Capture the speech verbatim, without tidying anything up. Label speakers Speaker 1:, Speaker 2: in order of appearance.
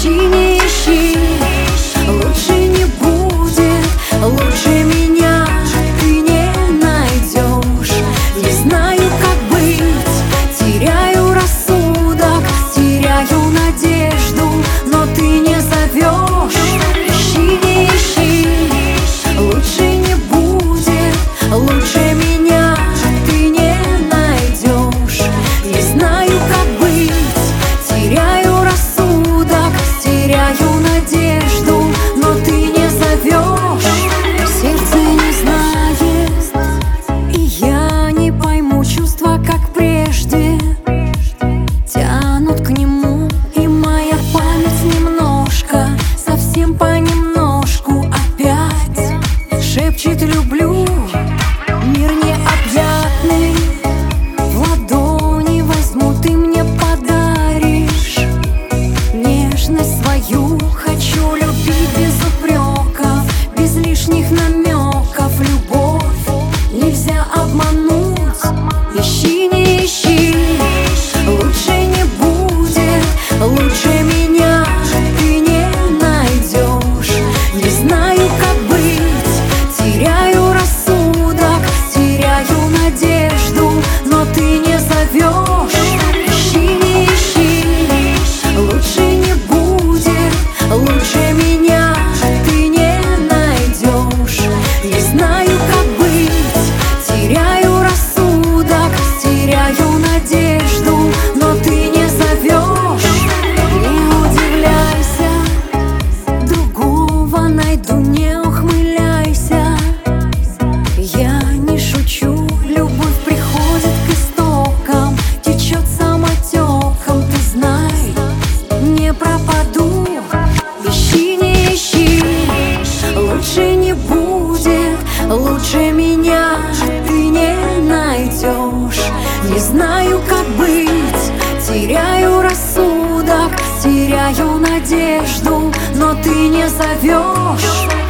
Speaker 1: Ищи, не ищи, лучше не будет, лучше меня ты не найдешь. Не знаю, как быть, теряю рассудок, теряю надежду, но ты не зовешь. Ищи, не ищи, лучше не будет, лучше меня ты не найдешь. Не знаю, как быть, теряю рассудок, теряю надежду, но ты не зовешь. Сердце не знает, и я не пойму чувства, как прежде, тянут к нему, и моя память немножко, совсем понемножку опять шепчет: люблю. Мир необъятный в ладони возьму, ты мне подаришь нежность свою. Хочу любить без упреков, без лишних намеков. Любовь нельзя обмануть. Ищи, не ищи, лучше не будет, лучше меня ты не найдешь. Не знаю, как быть, теряю рассудок, теряю надежду, но ты не зовешь. Ищи, не ищи, лучше не будет, лучше меня ты не найдешь. Не знаю, как быть, теряю рассудок, теряю надежду, но ты не зовешь. Не удивляйся, другого найду, не ухмыляйся. Я не шучу, любовь приходит к истокам, течет самотеком, ты знай, не пропаду. Ищи, не ищи, лучше не будет, лучше меня ты не найдешь. Не знаю, как быть, теряю рассудок, теряю надежду, но ты не зовешь.